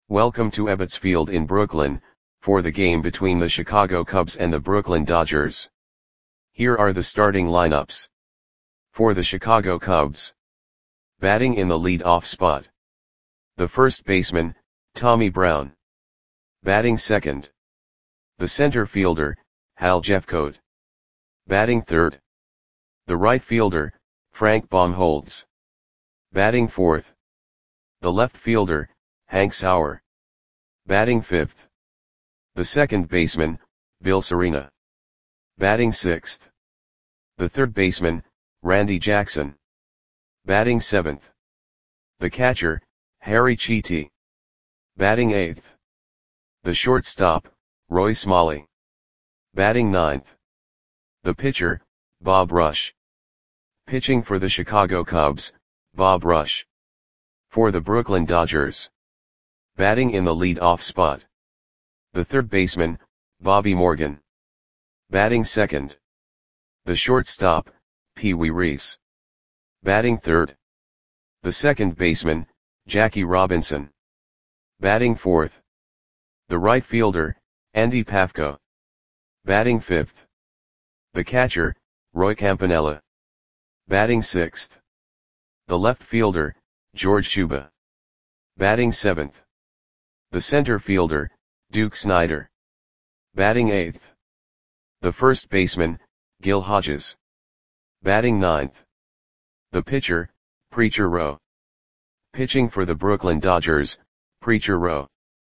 Welcome to Ebbets Field in Brooklyn, for the game between the Chicago Cubs and the Brooklyn Dodgers. Here are the starting lineups. For the Chicago Cubs. Batting in the lead-off spot. The first baseman, Tommy Brown. Batting second. The center fielder, Hal Jeffcoat. Batting third. The right fielder, Frank Baumholtz. Batting fourth. The left fielder, Hank Sauer. Batting fifth. The second baseman, Bill Serena. Batting sixth. The third baseman, Randy Jackson. Batting seventh. The catcher, Harry Chiti. Batting eighth. The shortstop, Roy Smalley. Batting ninth. The pitcher, Bob Rush. Pitching for the Chicago Cubs, Bob Rush. For the Brooklyn Dodgers. Batting in the lead-off spot. The third baseman, Bobby Morgan. Batting second. The shortstop, Pee Wee Reese. Batting third. The second baseman, Jackie Robinson. Batting fourth. The right fielder, Andy Pafko. Batting fifth. The catcher, Roy Campanella. Batting sixth. The left fielder, George Shuba. Batting seventh. The center fielder, Duke Snider. Batting eighth. The first baseman, Gil Hodges. Batting ninth. The pitcher, Preacher Rowe. Pitching for the Brooklyn Dodgers, Preacher Rowe.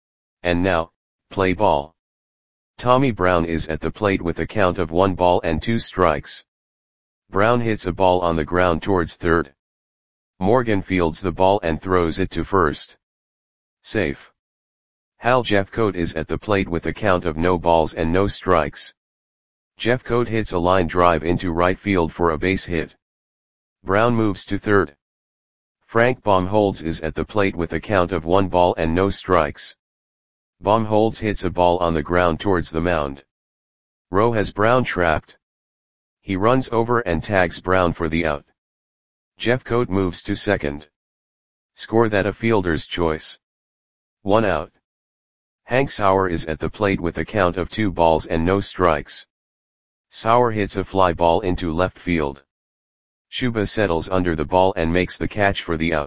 And now, play ball. Tommy Brown is at the plate with a count of 1 ball and 2 strikes. Brown hits a ball on the ground towards third. Morgan fields the ball and throws it to first. Safe. Hal Jeffcoat is at the plate with a count of no balls and no strikes. Jeffcoat hits a line drive into right field for a base hit. Brown moves to third. Frank Baumholtz is at the plate with a count of 1 ball and no strikes. Baumholtz hits a ball on the ground towards the mound. Rowe has Brown trapped. He runs over and tags Brown for the out. Jeffcoat moves to second. Score that a fielder's choice. 1 out. Hank Sauer is at the plate with a count of 2 balls and no strikes. Sauer hits a fly ball into left field. Shuba settles under the ball and makes the catch for the out.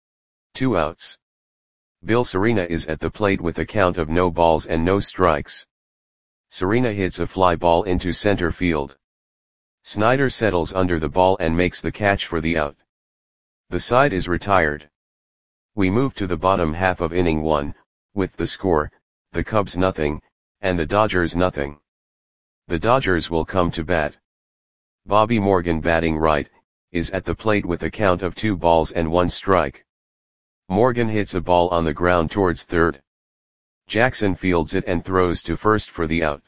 2 outs. Bill Serena is at the plate with a count of no balls and no strikes. Serena hits a fly ball into center field. Snider settles under the ball and makes the catch for the out. The side is retired. We move to the bottom half of inning 1, with the score, the Cubs nothing, and the Dodgers nothing. The Dodgers will come to bat. Bobby Morgan batting right, is at the plate with a count of 2 balls and 1 strike. Morgan hits a ball on the ground towards third. Jackson fields it and throws to first for the out.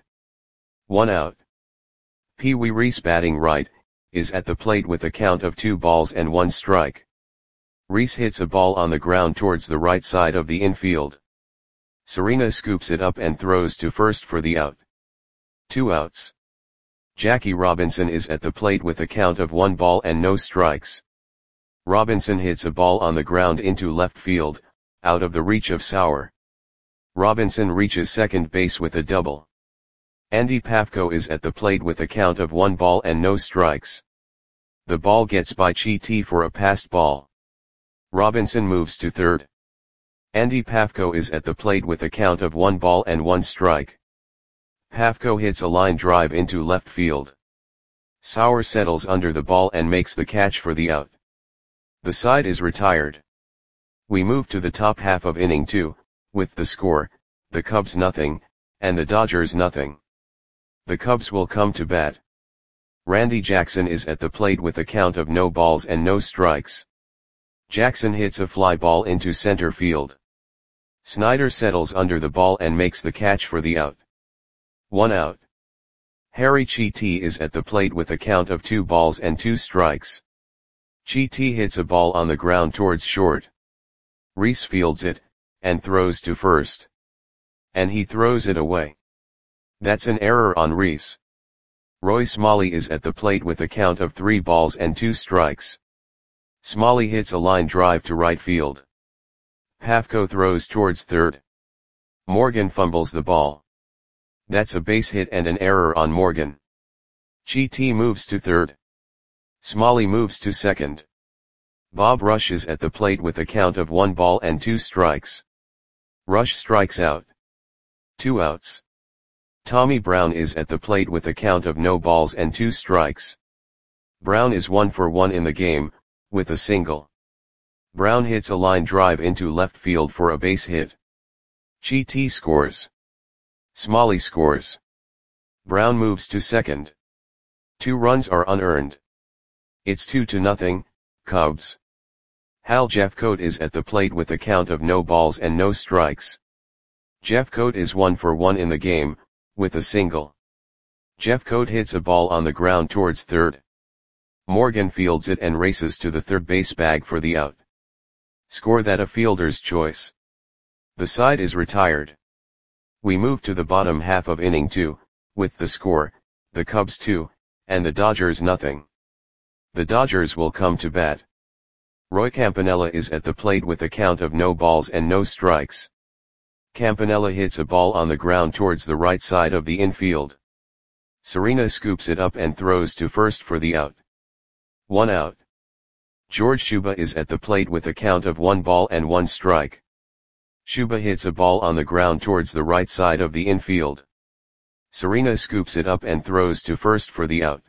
1 out. Pee Wee Reese batting right, is at the plate with a count of 2 balls and 1 strike. Reese hits a ball on the ground towards the right side of the infield. Serena scoops it up and throws to first for the out. 2 outs. Jackie Robinson is at the plate with a count of 1 ball and no strikes. Robinson hits a ball on the ground into left field, out of the reach of Sauer. Robinson reaches second base with a double. Andy Pafko is at the plate with a count of 1 ball and no strikes. The ball gets by Chiti for a passed ball. Robinson moves to third. Andy Pafko is at the plate with a count of 1 ball and 1 strike. Pafko hits a line drive into left field. Sauer settles under the ball and makes the catch for the out. The side is retired. We move to the top half of inning 2, with the score, the Cubs nothing, and the Dodgers nothing. The Cubs will come to bat. Randy Jackson is at the plate with a count of no balls and no strikes. Jackson hits a fly ball into center field. Snider settles under the ball and makes the catch for the out. 1 out. Harry Chiti is at the plate with a count of 2 balls and 2 strikes. Chiti hits a ball on the ground towards short. Reese fields it, and throws to first. And he throws it away. That's an error on Reese. Roy Smalley is at the plate with a count of 3 balls and 2 strikes. Smalley hits a line drive to right field. Pafko throws towards third. Morgan fumbles the ball. That's a base hit and an error on Morgan. Chi-T moves to third. Smalley moves to second. Bob rushes at the plate with a count of 1 ball and 2 strikes. Rush strikes out. 2 outs. Tommy Brown is at the plate with a count of no balls and 2 strikes. Brown is 1 for 1 in the game, with a single. Brown hits a line drive into left field for a base hit. Chi-T scores. Smalley scores. Brown moves to second. 2 runs are unearned. It's 2-0, Cubs. Hal Jeffcoat is at the plate with a count of no balls and no strikes. Jeffcoat is 1 for 1 in the game, with a single. Jeffcoat hits a ball on the ground towards third. Morgan fields it and races to the third base bag for the out. Score that a fielder's choice. The side is retired. We move to the bottom half of inning 2, with the score, the Cubs 2, and the Dodgers nothing. The Dodgers will come to bat. Roy Campanella is at the plate with a count of no balls and no strikes. Campanella hits a ball on the ground towards the right side of the infield. Serena scoops it up and throws to first for the out. 1 out. George Shuba is at the plate with a count of 1 ball and 1 strike. Shuba hits a ball on the ground towards the right side of the infield. Serena scoops it up and throws to first for the out.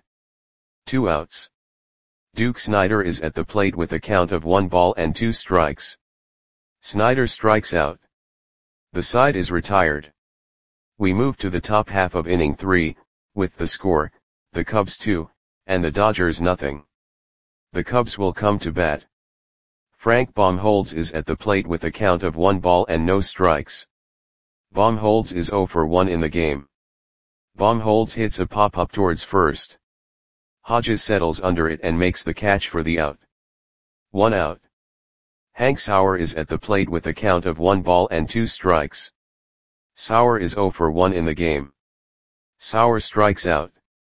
2 outs. Duke Snider is at the plate with a count of 1 ball and 2 strikes. Snider strikes out. The side is retired. We move to the top half of inning 3, with the score, the Cubs 2, and the Dodgers nothing. The Cubs will come to bat. Frank Baumholtz is at the plate with a count of 1 ball and no strikes. Baumholtz is 0 for 1 in the game. Baumholtz hits a pop-up towards first. Hodges settles under it and makes the catch for the out. 1 out. Hank Sauer is at the plate with a count of 1 ball and 2 strikes. Sauer is 0 for 1 in the game. Sauer strikes out.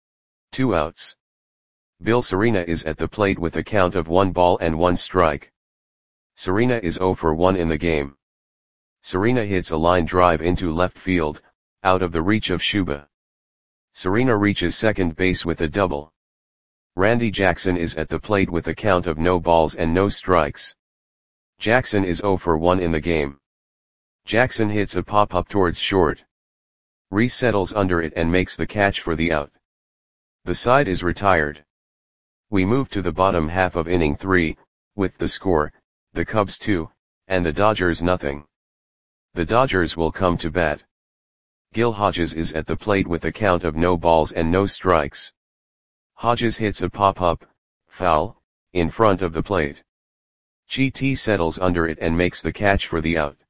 2 outs. Bill Serena is at the plate with a count of 1 ball and 1 strike. Serena is 0 for 1 in the game. Serena hits a line drive into left field, out of the reach of Shuba. Serena reaches second base with a double. Randy Jackson is at the plate with a count of no balls and no strikes. Jackson is 0 for 1 in the game. Jackson hits a pop-up towards short. Reese settles under it and makes the catch for the out. The side is retired. We move to the bottom half of inning 3, with the score, the Cubs 2, and the Dodgers nothing. The Dodgers will come to bat. Gil Hodges is at the plate with a count of no balls and no strikes. Hodges hits a pop-up, foul, in front of the plate. Chi-T settles under it and makes the catch for the out.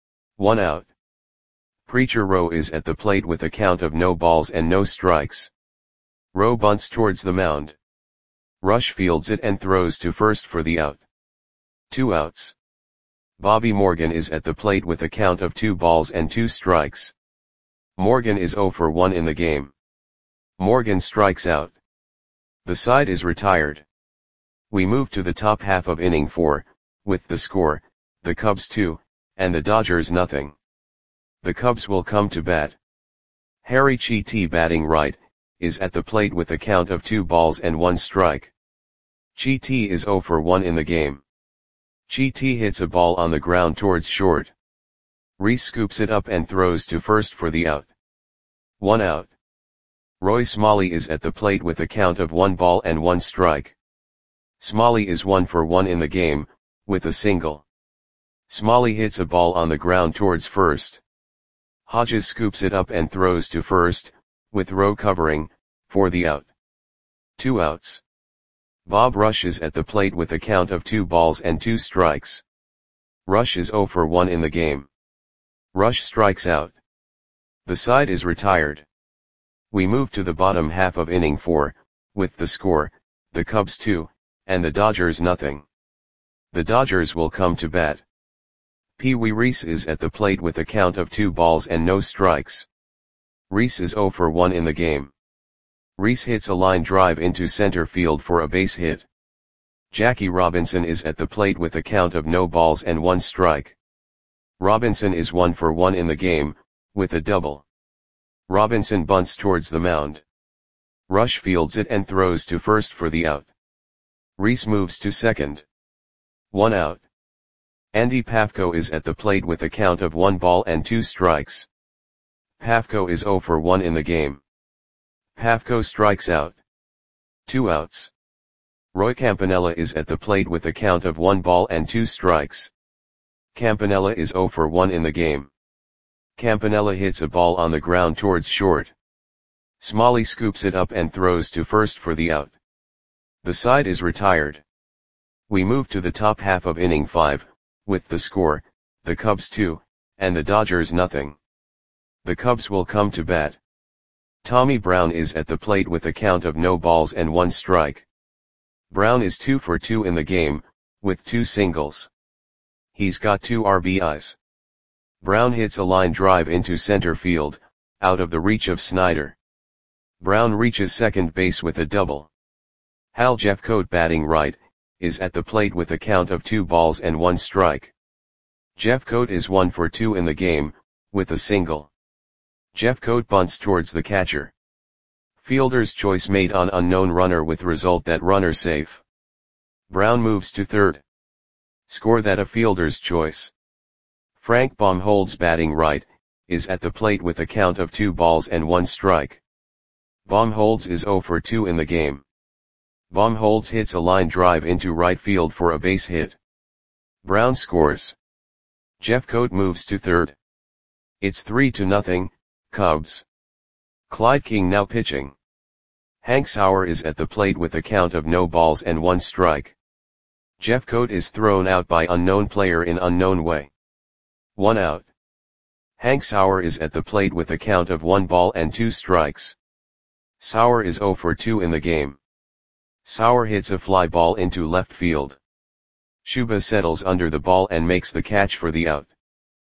1 out. Preacher Rowe is at the plate with a count of no balls and no strikes. Rowe bunts towards the mound. Rush fields it and throws to first for the out. 2 outs. Bobby Morgan is at the plate with a count of 2 balls and 2 strikes. Morgan is 0 for 1 in the game. Morgan strikes out. The side is retired. We move to the top half of inning 4, with the score, the Cubs 2, and the Dodgers nothing. The Cubs will come to bat. Harry Chi-T batting right, is at the plate with a count of 2 balls and 1 strike. Chi-T is 0 for 1 in the game. Chi-T hits a ball on the ground towards short. Reese scoops it up and throws to first for the out. 1 out. Roy Smalley is at the plate with a count of 1 ball and 1 strike. Smalley is 1 for 1 in the game, with a single. Smalley hits a ball on the ground towards first. Hodges scoops it up and throws to first, with Rowe covering, for the out. 2 outs. Bob Rush is at the plate with a count of 2 balls and 2 strikes. Rush is 0 for 1 in the game. Rush strikes out. The side is retired. We move to the bottom half of inning 4, with the score, the Cubs 2, and the Dodgers nothing. The Dodgers will come to bat. Pee Wee Reese is at the plate with a count of 2 balls and no strikes. Reese is 0 for 1 in the game. Reese hits a line drive into center field for a base hit. Jackie Robinson is at the plate with a count of no balls and 1 strike. Robinson is 1 for 1 in the game, with a double. Robinson bunts towards the mound. Rush fields it and throws to first for the out. Reese moves to second. 1 out. Andy Pafko is at the plate with a count of 1 ball and 2 strikes. Pafko is 0 for 1 in the game. Pafko strikes out. 2 outs. Roy Campanella is at the plate with a count of 1 ball and 2 strikes. Campanella is 0 for 1 in the game. Campanella hits a ball on the ground towards short. Smalley scoops it up and throws to first for the out. The side is retired. We move to the top half of inning 5, with the score, the Cubs 2, and the Dodgers nothing. The Cubs will come to bat. Tommy Brown is at the plate with a count of no balls and 1 strike. Brown is 2 for 2 in the game, with 2 singles. He's got 2 RBIs. Brown hits a line drive into center field, out of the reach of Snyder. Brown reaches second base with a double. Hal Jeffcoat, batting right, is at the plate with a count of 2 balls and 1 strike. Jeffcoat is 1 for 2 in the game, with a single. Jeffcoat bunts towards the catcher. Fielder's choice made on unknown runner with result that runner safe. Brown moves to third. Score that a fielder's choice. Frank Baumholtz, batting right, is at the plate with a count of 2 balls and 1 strike. Baumholtz is 0 for 2 in the game. Baumholtz hits a line drive into right field for a base hit. Brown scores. Jeffcoat moves to third. It's 3-0, Cubs. Clyde King now pitching. Hank Sauer is at the plate with a count of no balls and 1 strike. Jeffcoat is thrown out by unknown player in unknown way. 1 out. Hank Sauer is at the plate with a count of 1 ball and 2 strikes. Sauer is 0 for 2 in the game. Sauer hits a fly ball into left field. Shuba settles under the ball and makes the catch for the out.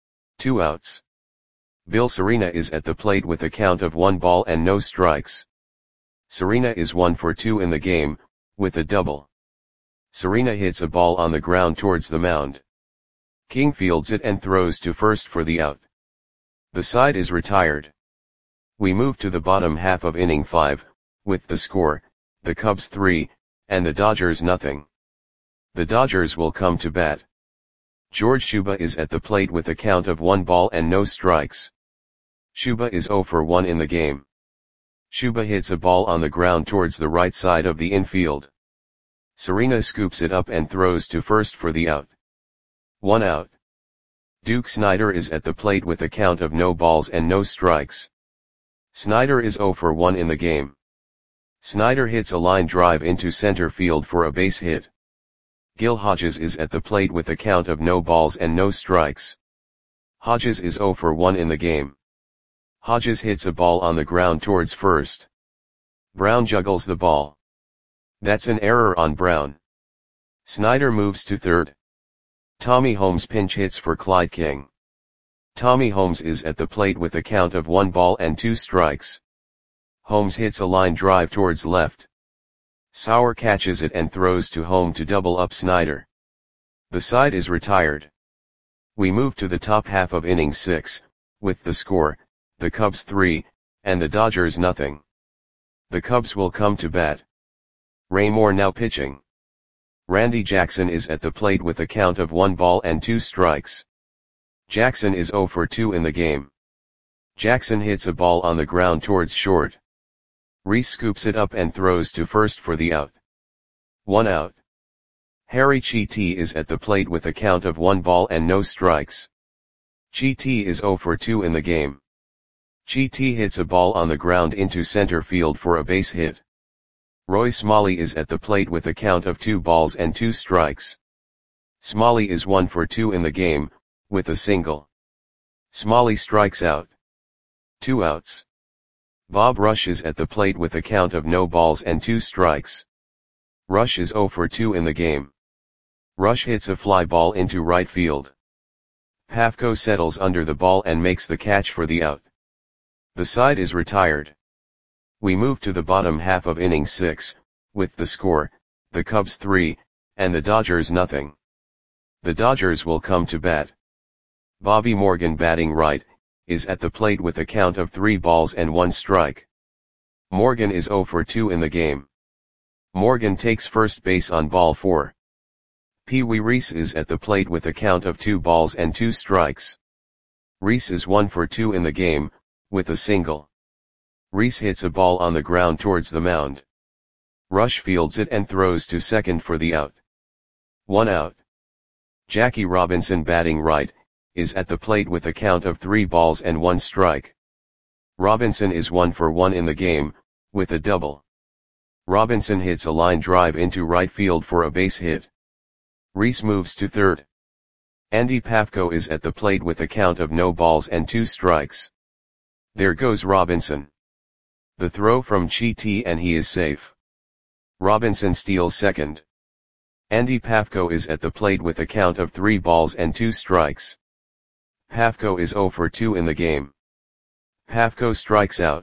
2 outs. Bill Serena is at the plate with a count of 1 ball and no strikes. Serena is 1 for 2 in the game, with a double. Serena hits a ball on the ground towards the mound. King fields it and throws to first for the out. The side is retired. We move to the bottom half of inning 5, with the score, the Cubs 3, and the Dodgers nothing. The Dodgers will come to bat. George Shuba is at the plate with a count of 1 ball and no strikes. Shuba is 0 for 1 in the game. Shuba hits a ball on the ground towards the right side of the infield. Serena scoops it up and throws to first for the out. 1 out. Duke Snider is at the plate with a count of no balls and no strikes. Snider is 0 for 1 in the game. Snider hits a line drive into center field for a base hit. Gil Hodges is at the plate with a count of no balls and no strikes. Hodges is 0 for 1 in the game. Hodges hits a ball on the ground towards first. Brown juggles the ball. That's an error on Brown. Snider moves to third. Tommy Holmes pinch hits for Clyde King. Tommy Holmes is at the plate with a count of 1 ball and 2 strikes. Holmes hits a line drive towards left. Sauer catches it and throws to home to double up Snider. The side is retired. We move to the top half of inning 6, with the score, the Cubs 3, and the Dodgers nothing. The Cubs will come to bat. Ray Moore now pitching. Randy Jackson is at the plate with a count of 1 ball and 2 strikes. Jackson is 0 for 2 in the game. Jackson hits a ball on the ground towards short. Reese scoops it up and throws to first for the out. 1 out. Harry Chiti is at the plate with a count of 1 ball and no strikes. Chiti is 0 for 2 in the game. Chiti hits a ball on the ground into center field for a base hit. Roy Smalley is at the plate with a count of 2 balls and 2 strikes. Smalley is 1 for 2 in the game, with a single. Smalley strikes out. 2 outs. Bob Rush is at the plate with a count of no balls and 2 strikes. Rush is 0 for 2 in the game. Rush hits a fly ball into right field. Pafko settles under the ball and makes the catch for the out. The side is retired. We move to the bottom half of inning 6, with the score, the Cubs 3, and the Dodgers nothing. The Dodgers will come to bat. Bobby Morgan batting right, is at the plate with a count of 3 balls and 1 strike. Morgan is 0 for 2 in the game. Morgan takes first base on ball 4. Pee Wee Reese is at the plate with a count of 2 balls and 2 strikes. Reese is 1 for 2 in the game, with a single. Reese hits a ball on the ground towards the mound. Rush fields it and throws to second for the out. 1 out. Jackie Robinson batting right, is at the plate with a count of 3 balls and 1 strike. Robinson is 1 for 1 in the game, with a double. Robinson hits a line drive into right field for a base hit. Reese moves to third. Andy Pafko is at the plate with a count of no balls and 2 strikes. There goes Robinson. The throw from Chi and he is safe. Robinson steals second. Andy Pafko is at the plate with a count of 3 balls and 2 strikes. Pafko is 0 for 2 in the game. Pafko strikes out.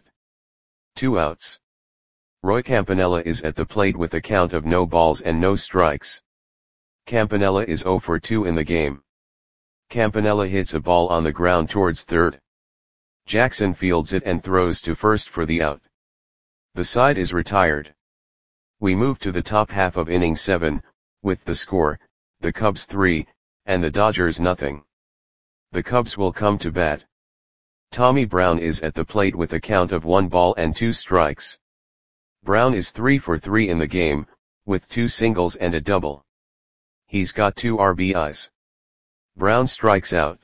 2 outs. Roy Campanella is at the plate with a count of no balls and no strikes. Campanella is 0 for 2 in the game. Campanella hits a ball on the ground towards third. Jackson fields it and throws to first for the out. The side is retired. We move to the top half of inning 7, with the score, the Cubs 3, and the Dodgers nothing. The Cubs will come to bat. Tommy Brown is at the plate with a count of 1 ball and 2 strikes. Brown is 3 for 3 in the game, with 2 singles and a double. He's got 2 RBIs. Brown strikes out.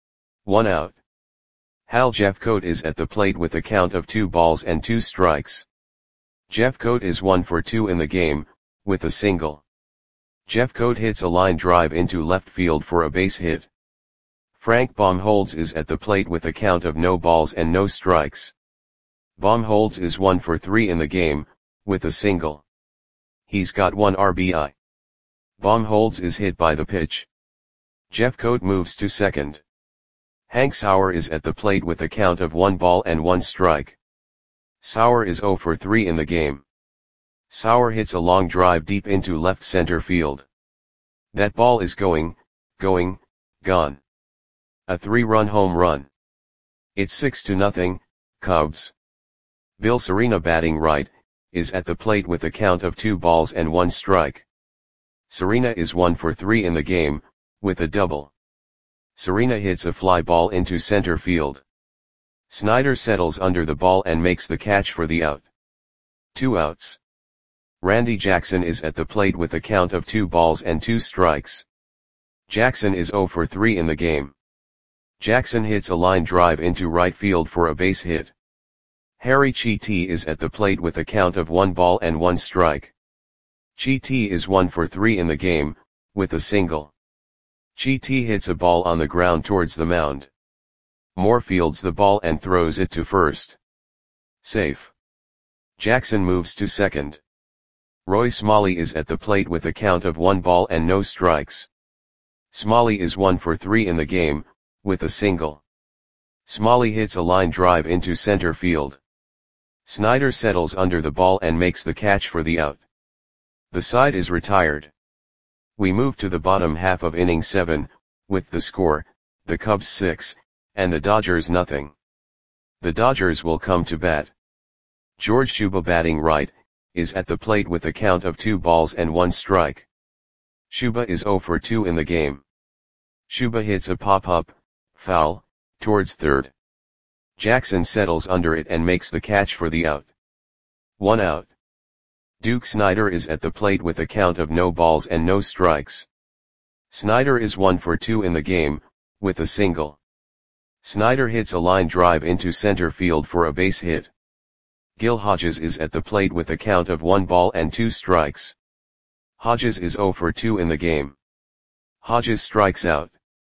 1 out. Hal Jeffcoat is at the plate with a count of 2 balls and 2 strikes. Jeffcoat is 1 for 2 in the game, with a single. Jeffcoat hits a line drive into left field for a base hit. Frank Baumholtz is at the plate with a count of no balls and no strikes. Baumholtz is 1 for 3 in the game, with a single. He's got 1 RBI. Baumholtz is hit by the pitch. Jeffcoat moves to second. Hank Sauer is at the plate with a count of 1 ball and 1 strike. Sauer is 0 for 3 in the game. Sauer hits a long drive deep into left center field. That ball is gone. A 3-run home run. It's 6-0, Cubs. Bill Serena batting right, is at the plate with a count of 2 balls and 1 strike. Serena is 1 for 3 in the game, with a double. Serena hits a fly ball into center field. Snyder settles under the ball and makes the catch for the out. 2 outs. Randy Jackson is at the plate with a count of 2 balls and 2 strikes. Jackson is 0 for 3 in the game. Jackson hits a line drive into right field for a base hit. Harry Chi is at the plate with a count of 1 ball and 1 strike. Chi is 1 for 3 in the game, with a single. Chi hits a ball on the ground towards the mound. Moore fields the ball and throws it to first. Safe. Jackson moves to second. Roy Smalley is at the plate with a count of 1 ball and no strikes. Smalley is 1 for 3 in the game, with a single. Smalley hits a line drive into center field. Snyder settles under the ball and makes the catch for the out. The side is retired. We move to the bottom half of inning 7, with the score, the Cubs 6, and the Dodgers nothing. The Dodgers will come to bat. George Shuba batting right, is at the plate with a count of 2 balls and 1 strike. Shuba is 0 for 2 in the game. Shuba hits a pop-up, foul, towards third. Jackson settles under it and makes the catch for the out. 1 out. Duke Snyder is at the plate with a count of no balls and no strikes. Snyder is 1 for 2 in the game, with a single. Snyder hits a line drive into center field for a base hit. Gil Hodges is at the plate with a count of 1 ball and 2 strikes. Hodges is 0 for 2 in the game. Hodges strikes out.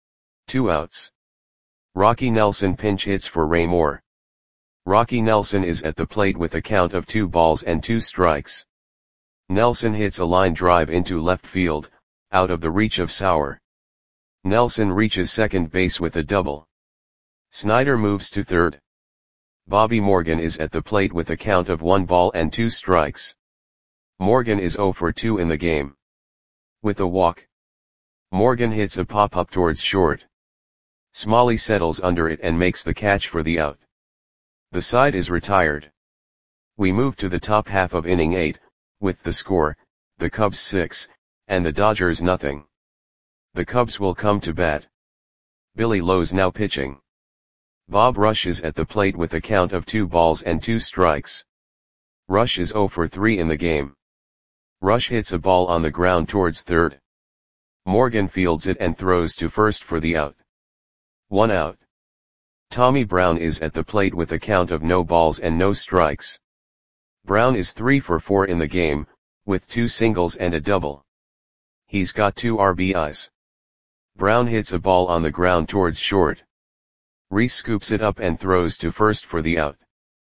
2 outs. Rocky Nelson pinch hits for Ray Moore. Rocky Nelson is at the plate with a count of 2 balls and 2 strikes. Nelson hits a line drive into left field, out of the reach of Sauer. Nelson reaches second base with a double. Snyder moves to third. Bobby Morgan is at the plate with a count of 1 ball and 2 strikes. Morgan is 0 for 2 in the game. With a walk. Morgan hits a pop-up towards short. Smalley settles under it and makes the catch for the out. The side is retired. We move to the top half of inning 8, with the score, the Cubs 6, and the Dodgers nothing. The Cubs will come to bat. Billy Lowe's now pitching. Bob Rush is at the plate with a count of 2 balls and 2 strikes. Rush is 0 for 3 in the game. Rush hits a ball on the ground towards third. Morgan fields it and throws to first for the out. 1 out. Tommy Brown is at the plate with a count of no balls and no strikes. Brown is 3 for 4 in the game, with 2 singles and a double. He's got 2 RBIs. Brown hits a ball on the ground towards short. Reese scoops it up and throws to first for the out.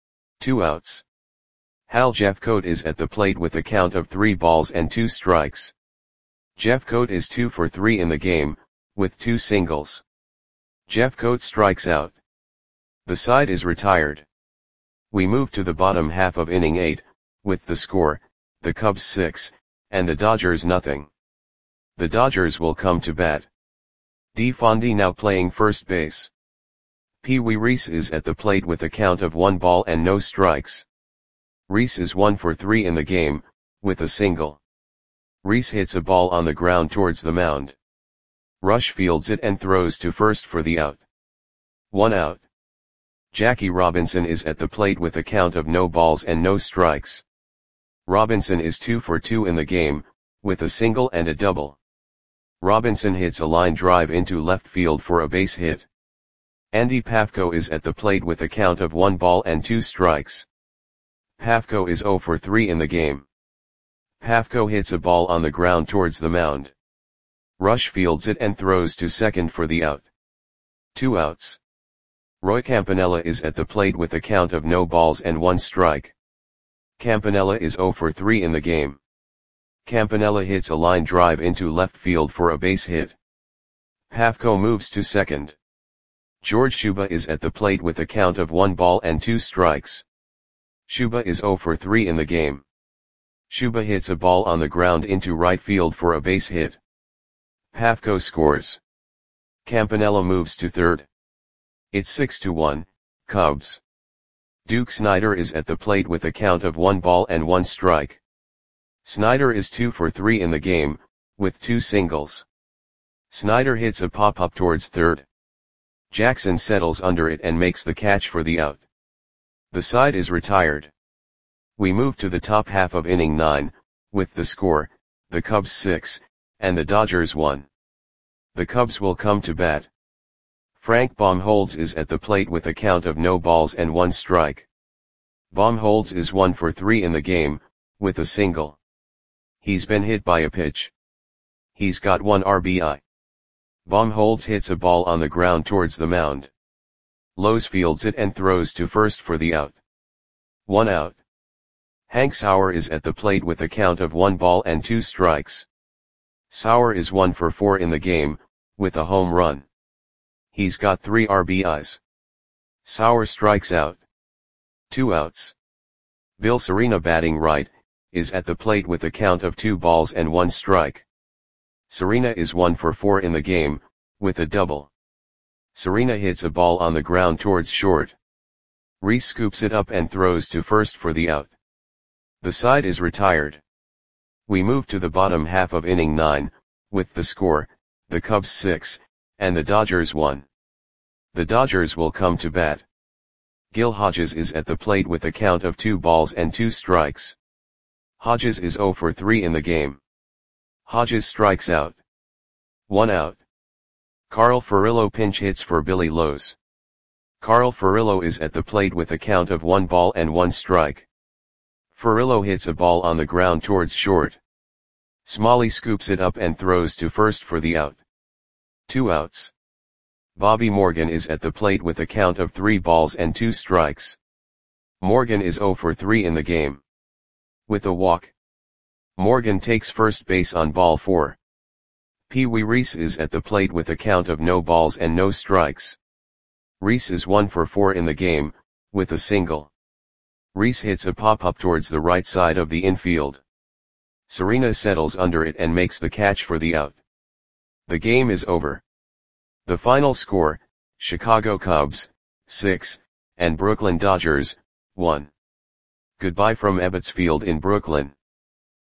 2 outs. Hal Jeffcoat is at the plate with a count of 3 balls and 2 strikes. Jeffcoat is 2 for 3 in the game, with 2 singles. Jeffcoat strikes out. The side is retired. We move to the bottom half of inning 8, with the score, the Cubs 6, and the Dodgers nothing. The Dodgers will come to bat. DeFondy now playing first base. Pee Wee Reese is at the plate with a count of 1 ball and no strikes. Reese is 1 for 3 in the game, with a single. Reese hits a ball on the ground towards the mound. Rush fields it and throws to first for the out. 1 out. Jackie Robinson is at the plate with a count of no balls and no strikes. Robinson is 2 for 2 in the game, with a single and a double. Robinson hits a line drive into left field for a base hit. Andy Pafko is at the plate with a count of 1 ball and 2 strikes. Pafko is 0 for 3 in the game. Pafko hits a ball on the ground towards the mound. Rush fields it and throws to second for the out. 2 outs. Roy Campanella is at the plate with a count of no balls and 1 strike. Campanella is 0 for 3 in the game. Campanella hits a line drive into left field for a base hit. Pafko moves to second. George Shuba is at the plate with a count of 1 ball and 2 strikes. Shuba is 0 for 3 in the game. Shuba hits a ball on the ground into right field for a base hit. Pafko scores. Campanella moves to third. It's 6-1, Cubs. Duke Snider is at the plate with a count of 1 ball and 1 strike. Snider is 2 for 3 in the game, with 2 singles. Snider hits a pop-up towards third. Jackson settles under it and makes the catch for the out. The side is retired. We move to the top half of inning 9, with the score, the Cubs 6, and the Dodgers 1. The Cubs will come to bat. Frank Baumholtz is at the plate with a count of no balls and 1 strike. Baumholtz is 1 for 3 in the game, with a single. He's been hit by a pitch. He's got 1 RBI. Baumholtz hits a ball on the ground towards the mound. Lowe's fields it and throws to first for the out. 1 out. Hank Sauer is at the plate with a count of 1 ball and 2 strikes. Sauer is 1 for 4 in the game, with a home run. He's got 3 RBIs. Sauer strikes out. 2 outs. Bill Serena batting right, is at the plate with a count of 2 balls and 1 strike. Serena is 1 for 4 in the game, with a double. Serena hits a ball on the ground towards short. Reese scoops it up and throws to first for the out. The side is retired. We move to the bottom half of inning 9, with the score, the Cubs 6, and the Dodgers 1. The Dodgers will come to bat. Gil Hodges is at the plate with a count of 2 balls and 2 strikes. Hodges is 0 for 3 in the game. Hodges strikes out. 1 out. Carl Furillo pinch hits for Billy Lowe's. Carl Furillo is at the plate with a count of 1 ball and 1 strike. Furillo hits a ball on the ground towards short. Smalley scoops it up and throws to first for the out. 2 outs. Bobby Morgan is at the plate with a count of 3 balls and 2 strikes. Morgan is 0 for 3 in the game. With a walk. Morgan takes first base on ball 4. Pee Wee Reese is at the plate with a count of no balls and no strikes. Reese is 1 for 4 in the game, with a single. Reese hits a pop-up towards the right side of the infield. Serena settles under it and makes the catch for the out. The game is over. The final score, Chicago Cubs, 6, and Brooklyn Dodgers, 1. Goodbye from Ebbets Field in Brooklyn.